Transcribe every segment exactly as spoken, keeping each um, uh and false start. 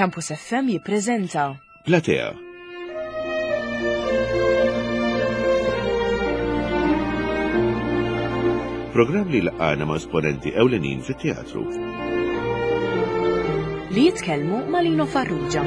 Campus F M jippreżenta Platea. Programm li laqana ma' esponenti ewlenin fit-teatru. li jitkellmu ma' Lino Farrugia.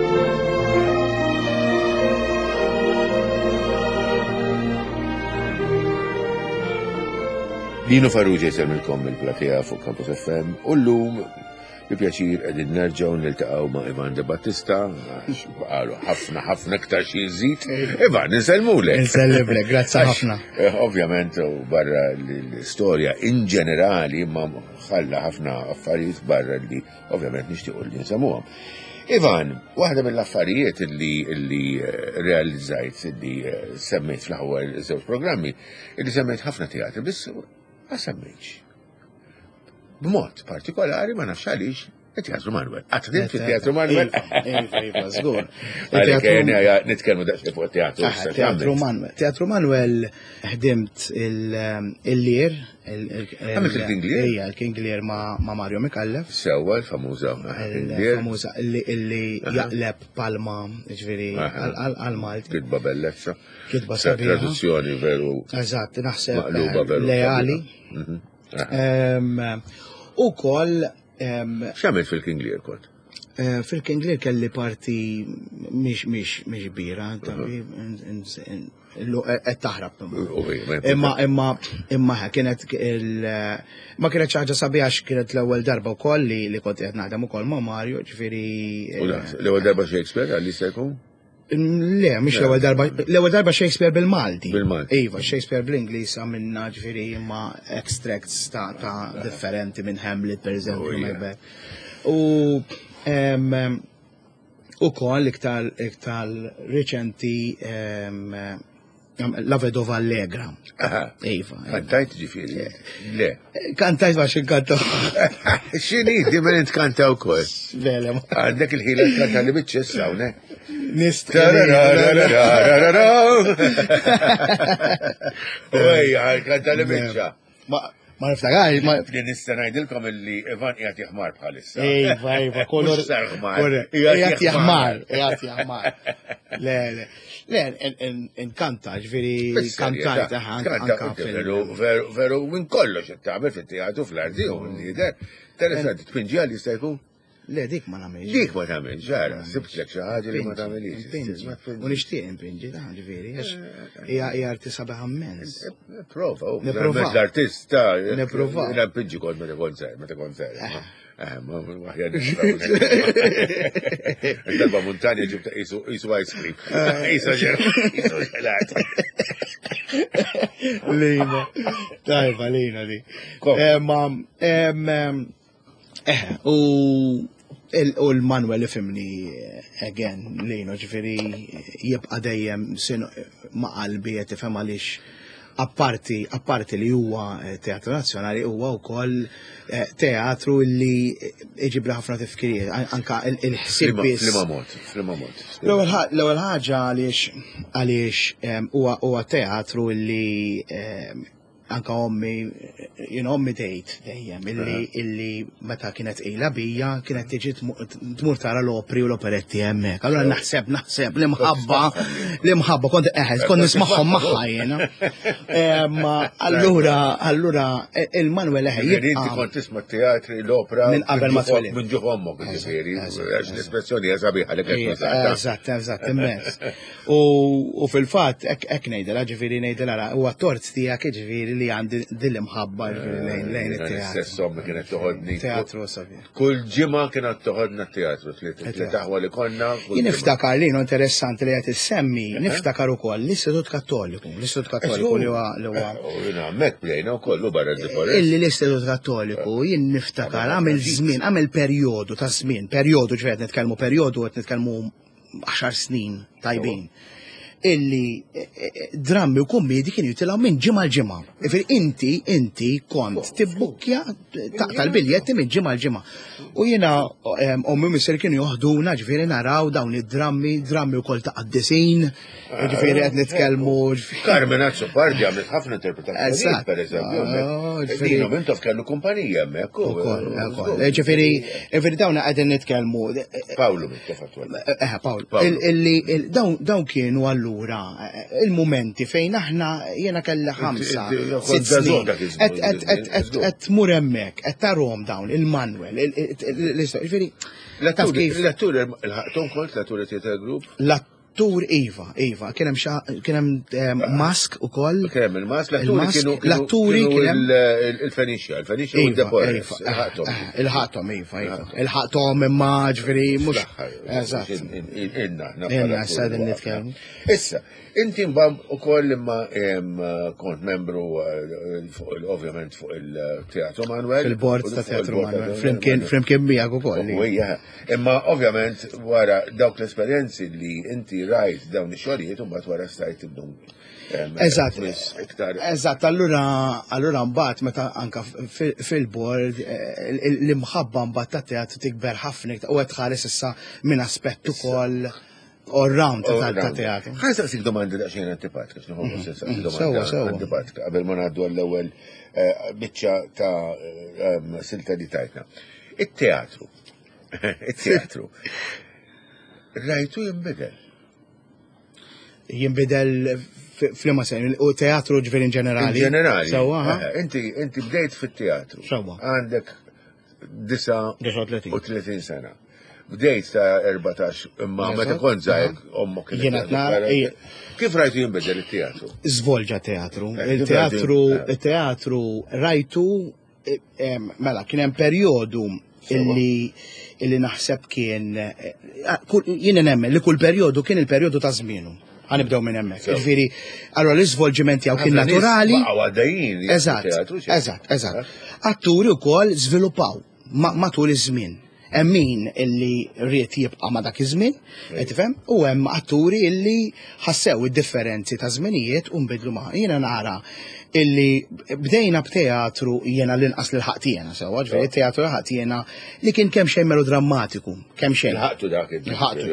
Lino Farrugia jisemmilkom il-Platea fuq Campus F M u llum bi pjaċir qegħdin nerġgħu niltaqgħu ma' Ivan De Battista, baqalu ħafna ħafna iktar xi jżid. Ivan, insellmulek. Insellmulek, grazzi ħafna. Ovvjament barra l-istorja in ġenerali ma ħalla ħafna affarijiet barra li ovvjament nixtiequ li nsemmuhom. Ivan, waħda mill-affarijiet li li realizzajt li semmejt fl-ewwel żewġ programmi, li semmejt ħafna teatri, biss ma semmejtx. B'mod partikolari ma nafx għaliex it-Teatru Manuel. Għatħdim fit-Teatru Manuel. Iva, iva, żgur. Għalhekk nitkellmu daqsxejn fuq teatru. Teatru Manuel. Teatru Manuel ħdimt il-Lier. Għamilt il-King Lear? Ija, il-King Lear ma' Mario Mikallef. Sewwa l-famuża. Il-famuża illi jaqleb Palma, ġifieri għal-Malti. Kitba bellezza. Kitba sabiħa. Traduzzjoni veru. Eżatt, naħseb maqluba veru. leali. U koll. X'għamil fil-King Lear kont? Fil-King Lear kelli parti mhix kbira, qed taħrab. Imma imma imma kienet ma kienet xi ħaġa sabiħa kienet l-ewwel darba wkoll li kont qed naħdem ukoll ma' Mario, ġifieri. L-ewwel darba Shakespeare għalli se jkun? Le, mhix l-ewwel darba, l-ewwel darba Shakespeare bil-Malti. Bil-Malti. Iva, Shakespeare bl-Ingliż għamilna ġifieri imma extracts ta' differenti minn Hamlet pereżempju. U ukoll iktar iktar riċenti La Vedova Allegra. Iva. Kantajt ġifieri? Le. Kantajt għax inkantaw. X'inhi di ma nitkantaw wkoll. Vele. Għandek il-ħila tkanta li biċċessa hawnhekk. Nista. Ej, kanta li biċċa. Ma niftakar, ma nista' ngħidilkom illi Ivan qiegħed jaħmar bħalissa. Ejva, ejva, kolor. Qiegħed jaħmar, qiegħed jaħmar. Le, le. Le, inkanta, ġifieri kantajt anka veru minn kollox qed tagħmel fit-teatru fl-arti u l-lider. Interessanti, tpinġija li jista' jkun? Le, dik ma nagħmilx. Dik ma tagħmilx, ġara, sibtlek xi ħaġa li ma tagħmilx. U nixtieq impinġi, da, ġifieri, hija hija artista sabiħa immens. Prova, Nipprova. l-artista. Nipprova. Impinġi kont meta konsert, meta konsert. Ma waħja Darba montanja ġibta isu ice cream. Isu ġelat. Lina. Tajba, Lina li. U U l-Manuel ifimni again, Lino, ġifiri jibqa dejjem ma' qalbi qed ifhem għaliex apparti apparti li huwa teatru nazzjonali huwa wkoll teatru li iġibra ħafna tifkirijiet, anka il-ħsieb biss. Fl-imamot, fl-imamot. L-ewwel ħaġa għaliex għaliex huwa teatru li anka ommi, jien ommi tgħid dejjem illi illi meta kienet qila bija kienet tiġi tmur tara l-opri u l-operetti hemmhekk. Allura naħseb naħseb li mħabba li mħabba kont eħed kont nismagħhom magħha jiena. Allura allura il-Manuel eħe jibqa' inti kont tisma' teatri l-opra minn qabel ma twelid. Minn ġuħ ommok ġifieri, għax l-espressjoni hija sabiħa li qed Eżatt, eżatt, immens. U fil-fatt hekk ngħidilha ġifieri ngħidilha huwa tort tiegħek ġifieri li għandi dil-imħabba lejn lejn it-teatru. Sessom kienet toħodni. Teatru sabiħ. Kull ġimgħa kienet toħodna t-teatru li taħwa li konna. Jien niftakar li interessanti li qed issemmi, niftakar ukoll l-Istitut Kattoliku, l-Istitut Kattoliku li huwa li huwa. Hemmhekk bdejna wkoll barra differenza. Illi l-Istitut Kattoliku jien niftakar għamel żmien, għamel perjodu ta' żmien, perjodu ġifieri qed nitkellmu perjodu qed nitkellmu għaxar snin tajbin. illi drammi u kommedi kienu jitilaw minn ġimma l-ġimma. Ifir inti, inti kont tibbukkja taqta l-biljetti minn ġimma l-ġimma. U jena ommi misser kienu joħduna ġifiri naraw dawn id-drammi, drammi u kol ta' għaddisin, ġifiri għed nitkelmu. Carmen Azzo Pardi għamlet ħafna interpretazzjoni, per eżempju. Dino Mintof kellu kumpanija mek. Ġifiri, ġifiri dawna għedin nitkelmu. Paolo Mintof għatwal. Eh, Paolo. Dawn kienu allura il-momenti fejn aħna jena kelli ħamsa. Et muremmek, et tarom dawn, il-Manuel, l-istor. L-attur, il-ħaqtom kont l-attur teater group? L-attur Iva, Iva, kienem kienem Mask u koll. Kienem il-Mask, l-atturi kienu il-Fenicia, il-Fenicia u il-Depores. Il-ħaqtom, Iva, il-ħaqtom imma ġveri, mux. Eżat. Inna, Inna, s-sadin nitkellmu. Issa, inti mbam u koll imma kont membru, ovvjament, fuq il-Teatru Manuel. Fil-bord ta' Teatru Manuel. Flimkien bijak u koll. Imma, ovvjament, wara dawk l-esperienzi li inti rajt dawn ix-xogħlijiet u mbagħad wara stajt ibnu. Eżatt, eżatt, allura allura mbagħad meta anka fil-bord l-imħabba mbagħad ta' teatru tikber ħafna u qed tħares issa minn aspett ukoll all-round ta' teatru. Ħa saqsik domandi daqsxejn antipatika, x'nieħu saqsik domanda antipatika qabel ma ngħaddu għall-ewwel biċċa ta' silta li tajtna. It-teatru. It-teatru. Rajtu jinbidel. Jinbidel fl-imma sen, u teatru ġverin ġenerali. Ġenerali. Inti bdejt fit-teatru. Għandek disa u tletin sena. Bdejt ta' erbatax, imma meta kont żgħir ommok. Kif rajtu jinbidel it-teatru? Żvolġa teatru. Il-teatru, il-teatru rajtu, mela, kien hemm perjodu illi illi naħseb kien, jiena nemmen li kull perjodu kien il-perjodu ta' żmienu. Għanibdew minn hemmhekk. Ġifieri, allura l-iżvolġiment jew kien naturali. Eżatt, eżatt, eżatt. Atturi wkoll żviluppaw matul iż-żmien. Hemm min illi ried jibqa' ma' dak iż-żmien, qed tifhem, u hemm atturi illi ħassew id-differenzi ta' żminijiet u nbidlu magħha. Jiena nara illi bdejna b'teatru jiena l-inqas li ħaqt jiena sewwa, ġifieri teatru ħaqt jiena li kien kemm xejn melodrammatiku, kemm xejn. Il-ħaqtu dak il-ħaqtu.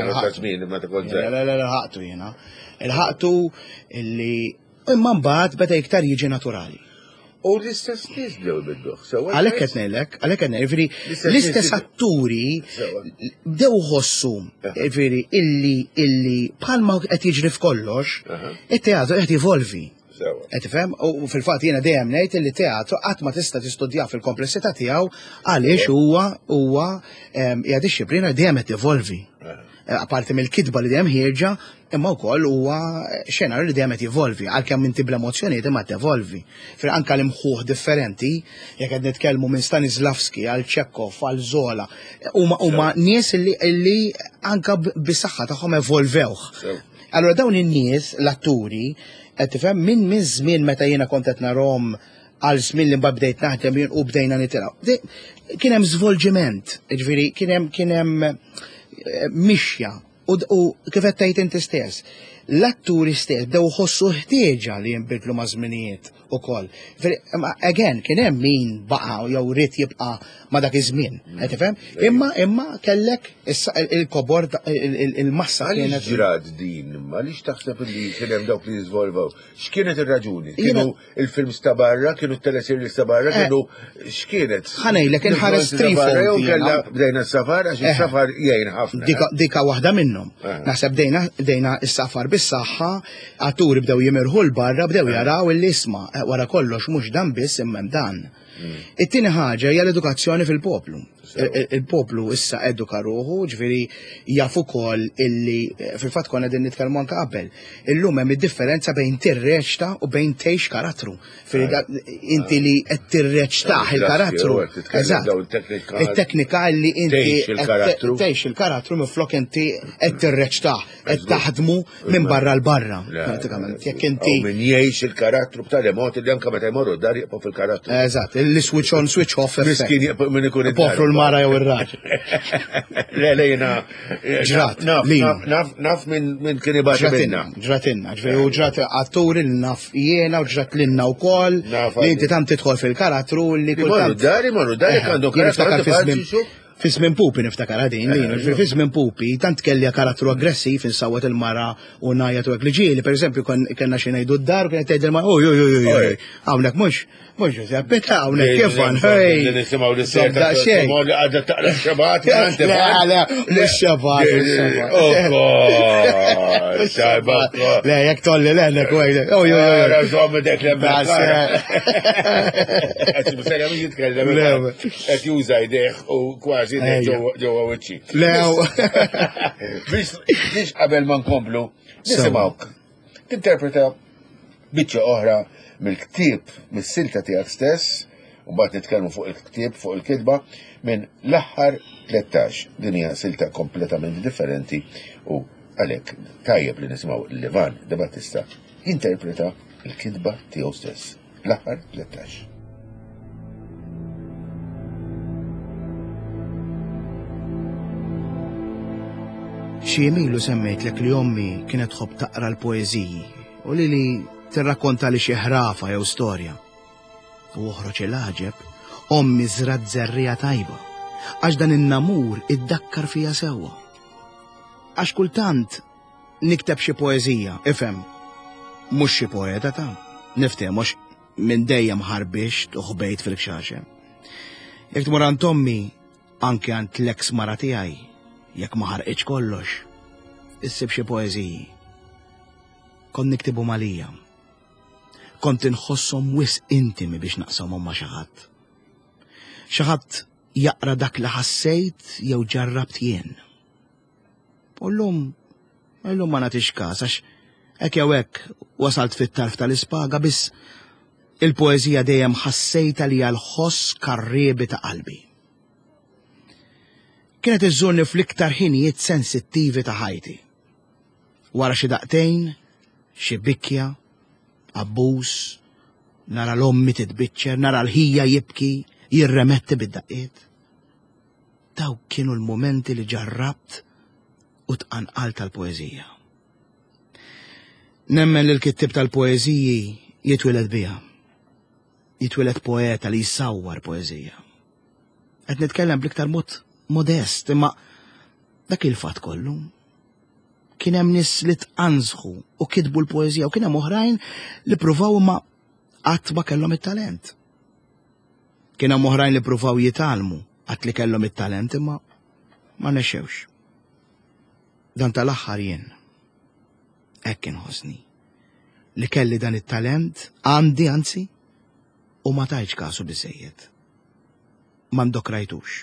Il-ħaqtu jiena. Il-ħaqtu illi imma mbagħad beda iktar jiġi naturali. U l-istess nies bdew bidduh, sewwa. Għalhekk qed ngħidlek, għalhekk qed ngħid, l-istess atturi bdew ħossu, ġifieri illi illi bħalma qed jiġri f'kollox, it-teatru qed jivolvi. Qed tifhem? U fil-fatt jiena dejjem ngħid li teatru qatt ma tista' tistudja fil-komplessità tiegħu għaliex huwa huwa hija disċiplina dejjem qed evolvi. Apparti mill-kitba li dejjem ħierġa, imma wkoll huwa xenar li dejjem qed jivolvi, għalkemm inti bl-emozzjonijiet imma tevolvi. Fir anke l-imħuħ differenti, jekk qed nitkellmu minn Stanislavski għal Chekhov għal Zola, huma huma nies li anke bis-saħħa tagħhom evolvewh. Allura dawn in-nies, l-atturi, qed tifhem minn minn żmien meta jiena kont qed narahom għal żmien li mbagħad bdejt naħdem jien u bdejna nitilgħu. Kien hemm żvolġiment, ġifieri kien hemm kien hemm mixja u kif qed tgħid inti stess. L-atturi stess bdew ħossu ħtieġa li jinbidlu ma' żminijiet ukoll. Again, kien hemm min baqa' jew rid jibqa' ma' dak iż-żmien, qed tifhem? Imma imma kellek il-kobor il-massa kienet. Ġrad din, imma għaliex taħseb li kien hemm dawk li jiżvolvew. X'kienet ir-raġuni? Kienu il-films ta' barra, kienu t-teleseries ta' barra, kienu x'kienet? Ħanejlek inħares trifold. Jew kellha bdejna s-safar għax is-safar jgħin ħafna. Dika waħda minnhom. Naħseb bdejna s-safar bis-saħħa, atturi bdew jimirħu l-barra, bdew jaraw il-isma' wara kollox mhux dan biss imma dan. It-tieni ħaġa hija l-edukazzjoni fil-poplu. Il-poplu issa eduka ruħu, ġifieri jafu wkoll illi fil-fatt konna din nitkellmu anke qabel. Illum hemm id-differenza bejn tirreċta u bejn tgħix karattru. Inti li qed tirreċtaħ il-karattru. Eżatt. Il-teknika li inti tgħix il-karattru minflok inti qed tirreċtaħ, qed taħdmu minn barra l-barra. Pratikament. Jekk inti min jgħix il-karattru b'tali mod li anke meta jmorru dar jibqgħu fil-karattru. Eżatt. l-switch on, switch off. Miskin minn ikun Pofru l-mara jew ir-raġel. Le, le, jena. Ġrat, Naf, lin. naf, naf minn kien ibati minna. Ġratinna, ġveri, u ġrat għattur il-naf jena u ġrat l-inna u kol, li inti tam tidħol fil-karattru li Morru dari, morru dari, għandu karattru. Fismin pupi niftakar għadin, li fismin pupi, tant kelli karattru aggressiv insawat il-mara u najat u għak li ġili, per eżempju, kena xinajdu d-dar, kena tgħid il-mara, uj, uj, uj, uj, għawnek mux, mux, zappeta, għawnek kifan, hej. Nisimaw li s-serta, li għadda taqla x-xabat, għante Le, le, x-xabat, x-xabat. Le, jek tolli, le, le, kwejda, uj, uj, uj. Rażom dek li għabba. Sera mi jitkellem, għet juża jdeħ u kważi ġowa wiċċi. Lew. Biex qabel ma nkomplu, nisimawk. Tinterpreta biċċa oħra mill-ktieb, mis-silta tiegħek stess, u mbagħad nitkellmu fuq il-ktieb, fuq il-kitba, minn l-aħħar tlettax. Din hija silta kompletament differenti u għalhekk tajjeb li nisimgħu Levan De Battista jinterpreta il-kitba tiegħu stess. L-aħħar tlettax. Xi jemilu semmejtlek li ommi kienet tħobb taqra l-poeżiji u li li tirrakkonta li xi ħrafa jew storja. U oħroġ il-ħaġeb, ommi żrat żerrija tajba, għax dan in-namur iddakkar fija sewwa. Għax kultant nikteb xi poeżija, ifhem, mhux xi poeta ta' nifhem mhux minn dejjem ħarbix u ħbejt fil-kxaxem. Jekk tmur għand ommi anke għand l-eks mara tiegħi, jekk ma ħarqitx kollox, issib xi poeżiji. Kont niktibu malija. Kont inħossom wis intimi biex naqsamhom ma' xi ħadd. Xi ħadd jaqra dak li ħassejt jew ġarrabt jien. U llum, llum ma nagħtix każ għax hekk jew hekk wasalt fit-tarf tal-ispaga biss il-poeżija dejjem ħassejta li l-ħoss karriebi ta' qalbi. Kienet iżżurni fl-iktar ħinijiet sensittivi ta' ħajti. Wara xi daqtejn, xi bikkja, abbuż, nara l-ommi titbiċċer, nara l-ħija jibki, jirremetti bid-daqqiet. Daw kienu l-momenti li ġarrabt u tqanqal tal-poeżija. Nemmen li l-kittib tal-poeżiji jitwiled biha. Jitwiled poeta li jsawwar poeżija. Qed nitkellem bl-iktar mod modest, imma dak il-fatt kollu. Kien hemm nies li tqanżħu u kitbu l-poeżija u kien hemm oħrajn li pruvaw ma qatt ma kellhom it-talent. Kien hemm oħrajn li pruvaw jitalmu qatt li kellhom it-talent imma ma nexxewx. Dan tal-aħħar jien hekk inħossni li kelli dan it-talent għandi anzi u ma tajtx kasu biżejjed. M'għandok rajtux.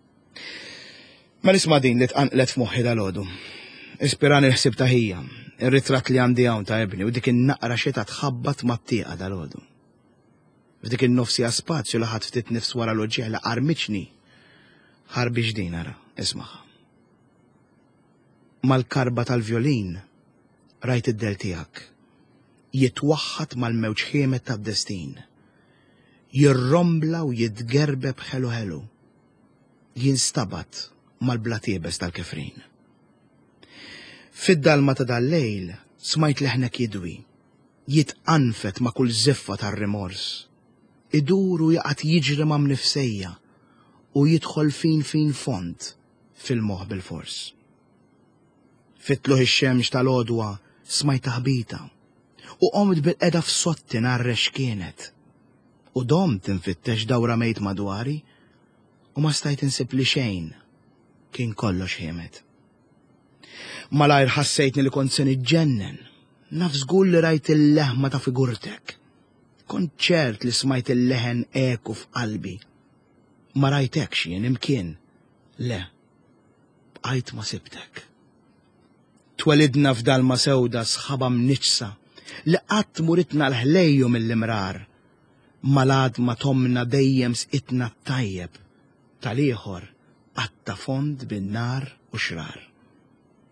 Ma nisma' din li tqanqlet f'moħħi dal-għodu. Ispirani l-ħsib ta' hija, ir-ritratt li għandi hawn ta' ibni u dik in-naqra xita tħabbat mat-tieqa dal-għodu. F'dik in-nofsija spazju li ħadd ftit nifs wara l-oġġieħ li qarmiċni ħarbix din ara, ismaħa. Mal-karba tal-vjolin rajt id-del tiegħek jitwaħħad mal-mewġ ħiemet tad-destin. Jirrombla u jitgerbeb ħelu ħelu. Jinstabat mal-blatiebes tal-kefrin. Fid-dalma ta' dal-lejl smajt leħnek jidwi, jitqanfet ma' kull ziffa tar-rimors. Iduru jaqat jiġri ma' mnifsejja u jidħol fin fin font fil-moħ bil-fors. Fitluħ ix-xemx tal-għodwa smajt taħbita u qomt bil-qeda f'sotti narrex kienet. U dom tinfittex dawra mejt madwari u ma stajt insib li xejn kien kollox ħiemet. Malajr ħassejtni li kont se niġġennen, naf żgur li rajt il-leħma ta' figurtek. Kont ċert li smajt il-leħen eku f'qalbi. Ma rajtekx jien imkien. Le, bqajt ma sibtek. Twelidna f'dalma sewda sħaba mniċsa li qatt muritna l-ħlejju mill-imrar. Malad ma tomna dejjem sqitna tajjeb tal-ieħor għatta fond bin-nar u xrar.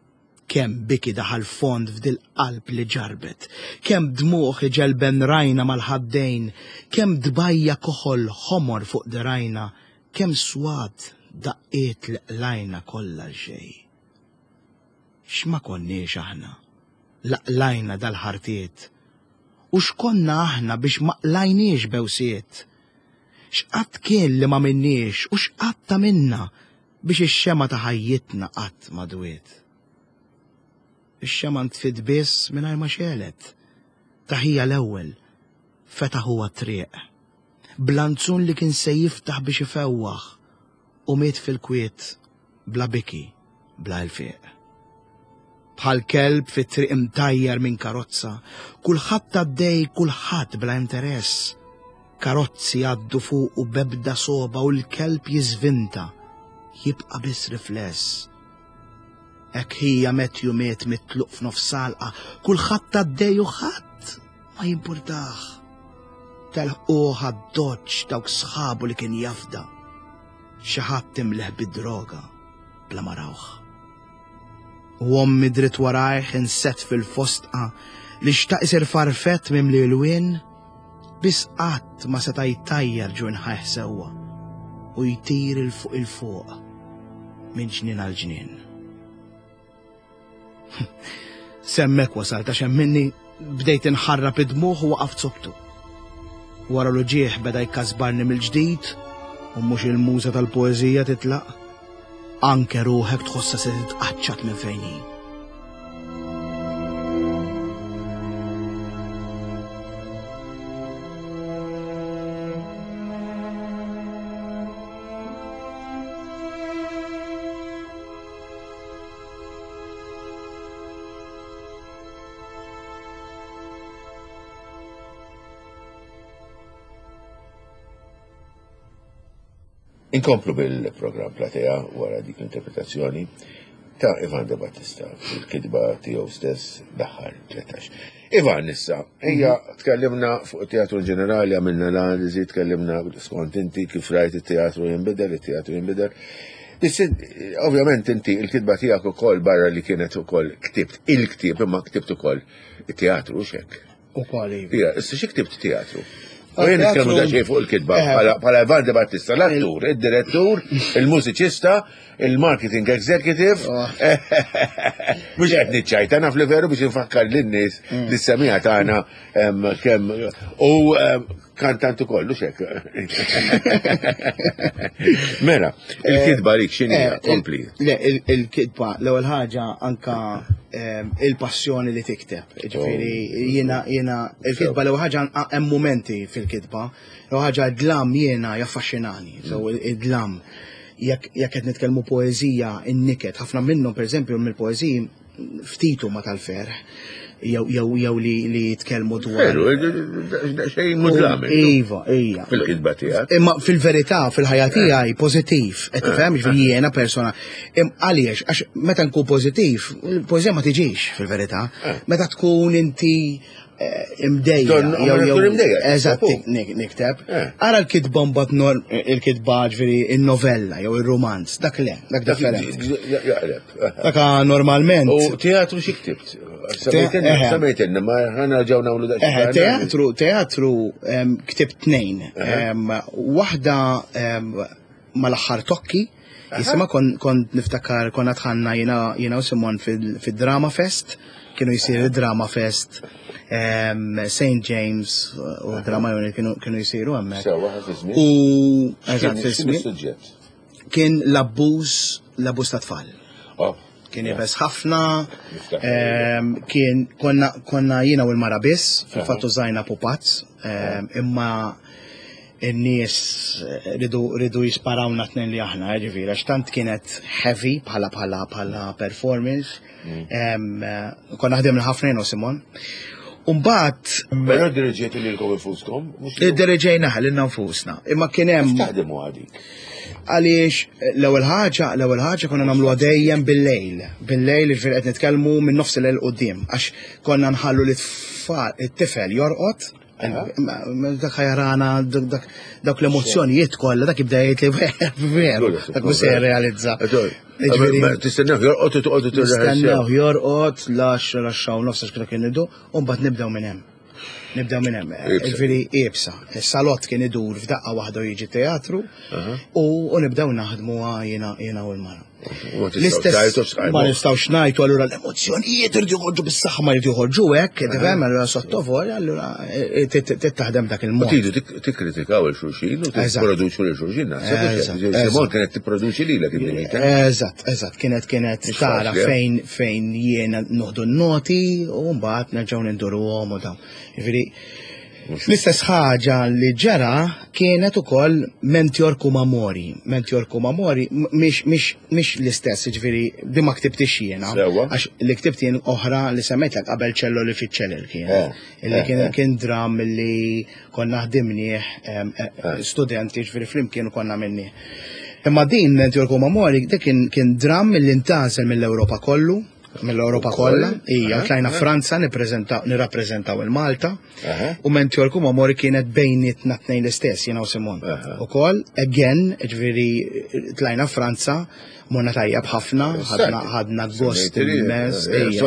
kemm biki daħal fond f'dil-qalb li ġarbet, kemm dmuħ ġelben rajna mal-ħaddejn, kemm dbajja koħol ħomor fuq dirajna, kemm swad daqqiet laqlajna kollha xej. X'ma konniex aħna, laqlajna dal-ħartiet, u x'konna aħna biex maqlajniex bewsiet. X'qatt kien li ma minniex u x'qatt ta' minna biex ix-xema ta' ħajjitna qatt ma dwiet. Ix-xema ntfid biss mingħajr ma xelet. Taħija l-ewwel fetaħ huwa triq. Blanzun li kien se jiftaħ biex ifewwaħ u miet fil-kwiet bla biki, bla l-fiq. Bħal kelb fit-triq imtajjar minn karozza, kulħadd għaddej kulħadd bla interess. Karozzi għaddu fuq u bebda soba u l-kelb jiżvinta, jibqa' biss rifless. Hekk hija met jumiet mitluq f'nofs salqa, kulħadd għaddej u ħadd ma jimpurtaħ. Telħquh għad-doġġ dawk sħabu li kien jafda. Xi ħadd imleħ bid-droga bla ma rawh. U ommi dritt warajh insett fil-fostqa li xtaq isir farfett mimli l-wien, biss qatt ma seta' jittajjar ġu nħajh sewwa u jtir il-fuq il-fuq minn ġnien għal ġnien. Semmek wasalt għax minni bdejt inħarrab id-dmuħ u waqaft sobtu. Wara lu ġieħ beda jkasbarni mill-ġdid u mhux il-muża tal-poeżija titlaq, anke ruħek tħossa se titqaċċat minn fejn hi. Inkomplu bil-program Platea wara dik l-interpretazzjoni ta' Ivan De Battista, il-kidba tiegħu stess daħħal tletax. Ivan issa, ejja tkellimna fuq it-teatru ġenerali, għamilna l-analiżi, tkellimna skont inti kif rajt it-teatru jinbidel, it-teatru jinbidel. Ovvjament inti il-kidba tiegħek ukoll barra li kienet ukoll ktibt il-ktieb imma ktibt ukoll it-teatru x'hekk. Ukoll iva. Issa xi ktibt teatru? U jien nitkellmu daċej fuq il-kidba bħala Ivan De Battista, l-attur, id-direttur, il-mużiċista, il-marketing executive. Mhux qed niċċajta naf li veru biex infakkar lin-nies li s-semija tagħna kemm u kantant ukoll mhux hekk. Mela, il-kidba lik x'inhi kompli. Le, il-kidba l-ewwel ħaġa anka il-passjoni li tikteb. Ġifieri jiena jiena il-kidba l-ewwel ħaġa hemm mumenti fil-kidba, l-ewwel ħaġa d-dlam jiena jaffaxxinani, so id-dlam. Jekk qed nitkellmu poeżija inniket, ħafna minnhom pereżempju mill-poeżiji ftitu ma tal-ferħ. Jew li jitkellmu dwar. Xejn mudlam. Iva, ija. Fil-kidba tiegħek. Imma fil-verità fil-ħajja tiegħi pożittiv, qed tifhem jiena persona. Għaliex għax meta nkun pożittiv, il-poeżija ma tiġix fil-verità. Meta tkun inti imdejja. Eżatt nikteb. Ara l-kidba mbagħad il-kidba ġifieri in-novella jew ir-romanz, dak le, dak differenti. Dak normalment. U teatru xi ktibt? Samejtenna, ma ħana ġew nagħmlu dak. Teatru, teatru ktibt tnejn. Waħda mal-aħħar tokki, jisimha kont niftakar konna tħanna jiena u Simon fid-Drama Fest, kienu jisir Drama Fest, Saint James u Drama Unit kienu jisiru hemmhekk. U kien l-abbuż l-abbuż ta' tfal. Kien jibes ħafna, kien konna jiena u l-mara biss, fil-fattu żajna pupazz, imma in-nies ridu jisparawna tnejn li aħna, ġifieri għax tant kienet heavy bħala bħala bħala performance. Konna ħdimna ħafna jien u Simon. Umbagħad. Però diriġejtu lilkom infuskom? Diriġejna ħalilna nfusna. Imma kien hemm. Taħdmu għadik. Għaliex l-ewwel ħaġa, l-ewwel ħaġa konna nagħmluha dejjem bil-lejl. Bil-lejl ġifier qed nitkellmu minn nofs il-lejl quddiem għax konna nħallu l-tifel jorqod Dak ħajrana, dak l-emozjonijiet kollha, dak jibda jgħid li veru, dak mhux se jirrealizza. Tistennew jorqod u toqgħodu tirreħħel. Nistennew jorqod lax laxxaw nofsa x'kien kien idu, u mbagħad nibdew minn hemm. Nibdew minn hemm. Ġifieri ibsa. Is-salott kien idur f'daqqa waħda jiġi teatru u nibdew naħdmu jiena jiena u l-mara. L-istess ma nistgħux ngħidu allura l-emozzjonijiet irid joħorġu bis-saħħa ma jrid joħorġu hekk, tifhem allura sottofor allura tittaħdem dak il-mod. Tidu tikkritikaw il-xulxin u tipproduċu lil xulxin naħseb. Simon kienet tipproduċi lilek id-dinjità. Eżatt, eżatt, kienet kienet tara fejn fejn jiena noħdu n-noti u mbagħad nerġgħu ninduruhom u dawn. L-istess ħaġa li ġara kienet ukoll Mentjor Kumamori. Mentjor Kumamori mhix l-istess, ġifieri di ma ktibtix jiena. Għax li ktibt jien oħra li semmejtlek qabel ċello li fiċ-ċeller kien. Illi kien dram li konna ħdimnieh studenti ġifieri flimkien konna minni. Imma din Mentjor Kumamori dik kien dram li ntażel mill-Ewropa kollu. Mill-Europa kollha, hija tlajna Franza nirrappreżentaw il-Malta u Mentjor Kumamori kienet bejnietna tnejn l-istess jiena u Simon. Ukoll again, ġifieri tlajna Franza, morna tajjeb ħafna, ħadna gost il-mezz.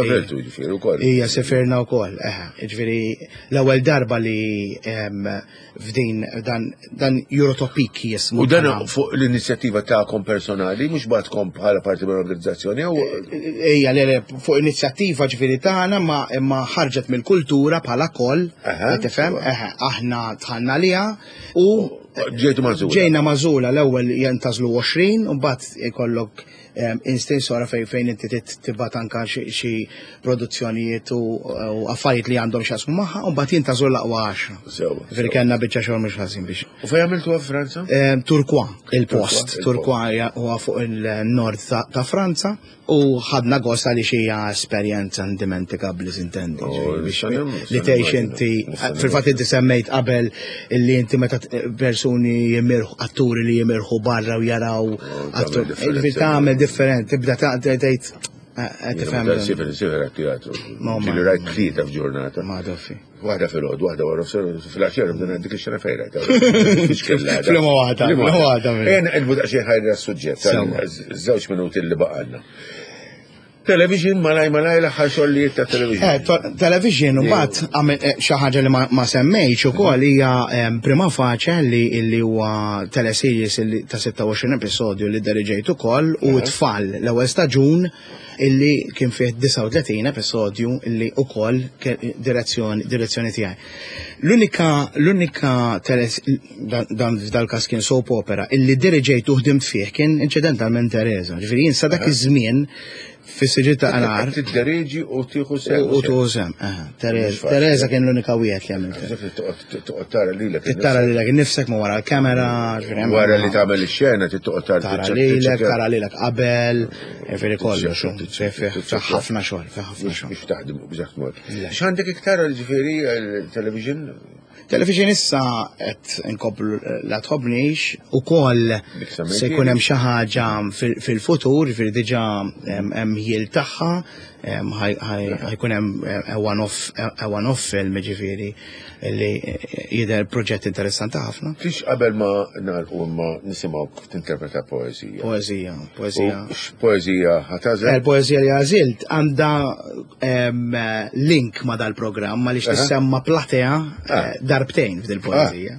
Hija sefirna wkoll, ġifieri l-ewwel darba li f'din dan Eurotopik jismu. U dan fuq l-inizjattiva tagħkom personali mhux bagħadkom bħala parti mill-organizzazzjoni jew ejja fuq inizjattiva ġifieri tagħna ma ħarġet mill-kultura bħala koll, tifhem, aħna tħanna liha u ġejtu mażula. Ġejna mażula l-ewwel jintażlu għoxrin u mbagħad ikollok instensora fejn inti tibgħat anke xi produzzjonijiet u affarijiet li għandhom x'jaqsmu magħha u mbagħad jintażlu l-aqwa għaxra. Ġifieri kellna biċċa xogħol mhux ħażin biex. U fejn għamiltuha f'Franza? Turcoing il-post. Turcoing huwa fuq il-nord ta' Franza u ħadna gost għaliex hija esperjenza indimentikabli sintendi. Li tgħix inti fil-fatt inti semmejt qabel illi inti meta persuni jimirħu atturi li jimirħu barra u jaraw atturi tagħmel differenti tibda tgħid tifhem. Sifir teatru. Ġieli rajt tlieta f'ġurnata. Ma doffi. Waħda fil-għod, waħda wara fil-axjar, bdena dik il-xena fejra. Flima waħda, flima waħda. Ejna għedbu daqxie ħajra s-sujġet, żewġ minuti li baqalna. Television malaj malaj l-aħħar xogħlijiet ta' television. Television u mbagħad xi ħaġa li ma semmejx ukoll hija prima faċe li huwa teleseries ta' sitta u għoxrin episodju li deriġejt ukoll u tfal l-ewwel staġun illi kien fih disa u tletin episodju illi ukoll direzzjoni tiegħi. L-unika l-unika dan f'dal-każ kien soap opera illi diriġejt u ħdimt fih kien incidentalment Teresa. Ġifieri jien sa dak iż-żmien fis-siġġiet ta' Anar. Tiddereġi u tieħu sem. U tieħu sem. Teresa kien l-unika wieħed li għamilt. Toqgħod tara lilek. Tara lilek innifsek ma wara l-kamera. Wara li tagħmel ix-xena toqgħod tara lilek, tara lilek qabel, jiġifieri kollox. Ħafna xogħol, ħafna xogħol. Biex taħdem biex mod. X'għandek iktar ġifieri television? Television issa qed inkomplu la tħobbniex ukoll se jkun hemm xi ħaġa fil-futur, jiġifieri diġà hemm ħiel tagħha, ħajkun hemm one-off film ġifieri li jidher proġett interessanti ħafna. Fiex qabel ma nagħlqu ma nisimgħu tinterpreta poeżija. Poeżija, poeżija. X'poeżija ħatażel? Il-poeżija li għażilt għandha link ma' dal-programm għaliex tissemma platea darbtejn f'dil poeżija.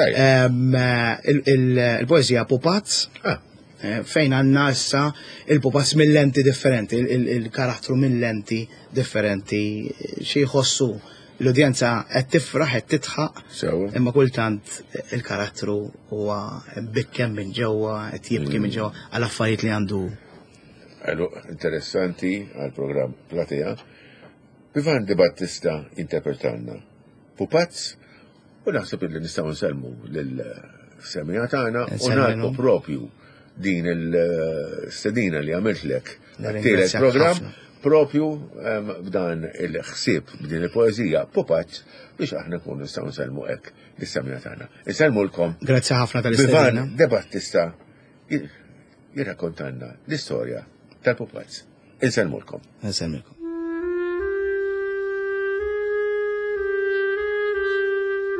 Il-poeżija Pupazz fejn għandna issa il-pupazz mill-lenti differenti, il-karattru mill-lenti differenti xi jħossu l-udjenza qed tifraħ qed titħaq, imma kultant il-karattru huwa bikkem minn ġewwa, qed jibki minn ġewwa għal affarijiet li għandu. Interessanti għal-programm Platea. Vivan Di Battista interpretanna Pupazz u naħseb li nistgħu nsellmu lill-semija tagħna u nagħtu propju din il-stedina li għamiltlek għattilet program propju b'dan il-ħsieb b'din il-poezija Pupazz biex aħna kun nistaw nselmu hekk l-istamina tagħna. Nselmulkom. Grazzi ħafna tal-istedina. Vivan Di Battista jirrakkontanna l-istorja tal-Pupazz. Nselmulkom. Nselmulkom.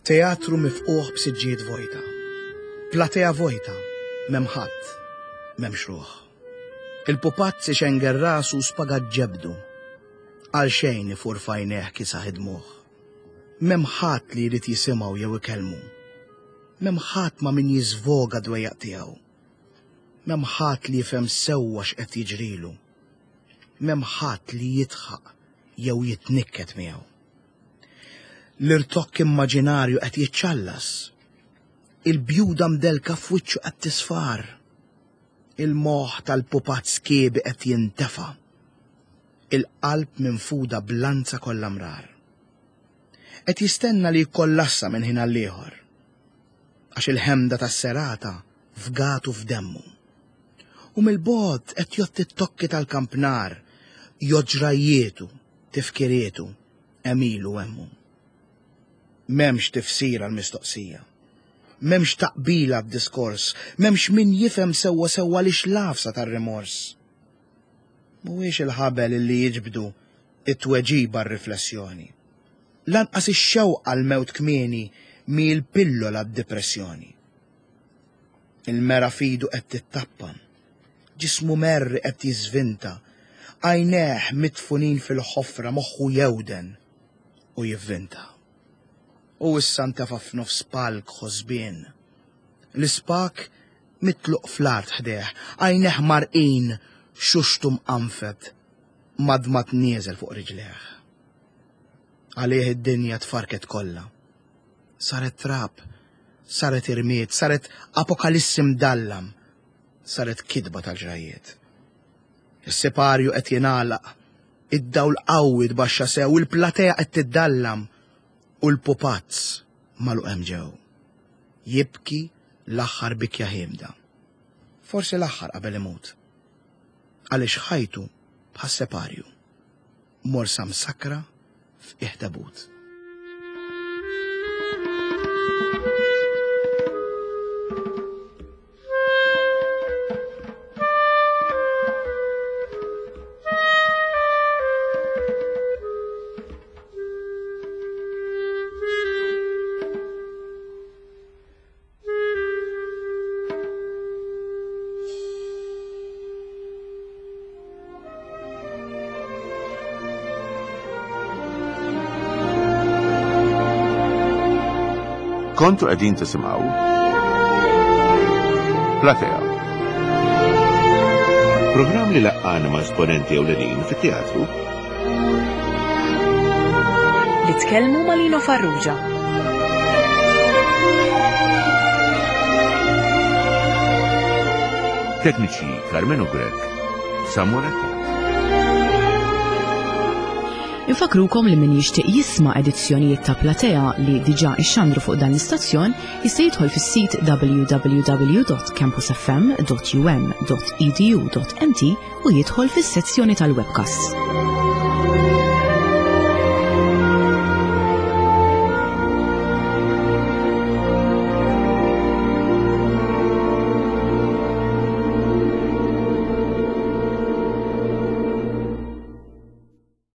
Teatru mifquħ b'siġġiet vojta. Platea vojta, memħat, memxruħ. Il-pupazzi xenger rasu spagat ġebdu. Għal xejn ifur fajneħ kisa ħidmuħ. Memħat li jrid jisimaw jew ikellmu. Memħat ma min jizvoga dwejjaq tiegħu. Memħat li jifhem sewwa x'qed jiġrilu. Memħat li jitħaq jew jitnikket miegħu. L-irtokk immaġinarju qed jiċċallas. Il-bjuda mdelka f'wiċċu qed tisfar. Il-moħħ tal-pupazz kiebi qed jintefa'. Il-qalb minfuda blanza kollha mrar. Qed jistenna li jkollassa minn ħin għal ieħor. Għax il-ħemda tas-serata fgatu f'demmu. U mill-bogħod qed jotti t-tokki tal-kampnar, joġrajietu, tifkirietu, emilu hemmu. M'hemmx tifsira l-mistoqsija. M'hemmx taqbila b'diskors, m'hemmx min jifhem sewwa sewwa li xlafsa tar-rimors. Mhuwiex il-ħabel illi jiġbdu it-tweġiba r-riflessjoni. Lanqas ix-xewqa l-mewt kmieni mi l-pillola d-depressjoni. Il-mera fidu qed tittappam, ġismu merri qed jiżvinta, għajneħ mitfunin fil-ħofra moħħu jewden u jivvinta. U issa ntefa' f'nofs palk ħosbien. L-ispak mitluq fl-art ħdeħ, għajneħ marqin xuxtu mqanfet, madmat nieżel fuq riġleħ. Għalih id-dinja tfarket kollha. Saret trab, saret irmiet, saret apokalissi mdallam, saret kidba tal-ġrajiet. Is-siparju qed jingħalaq, id-dawl qawwi tbaxxa sew, il-platea qed tiddallam u l-pupazz magħluq hemm ġew. Jibki l-aħħar bikja ħiemda. Forsi l-aħħar qabel imut. Għaliex ħajtu bħas-separju. Morsa msakra f'iħtabut. Kontu qegħdin tisimgħu Platea. Programm li laqqana ma' esponenti ewlenin fit-teatru li tkellmu ma' Lino Farrugia. Tekniċi Carmen Ugrek, Samuretta. Infakrukom li min jixtieq jisma' edizzjonijiet ta' Platea li diġà ixxandru fuq dan l-istazzjon jista' jidħol fis-sit w w w dot campus f m dot u m dot e d u dot m t u jidħol fis-sezzjoni tal-webcast.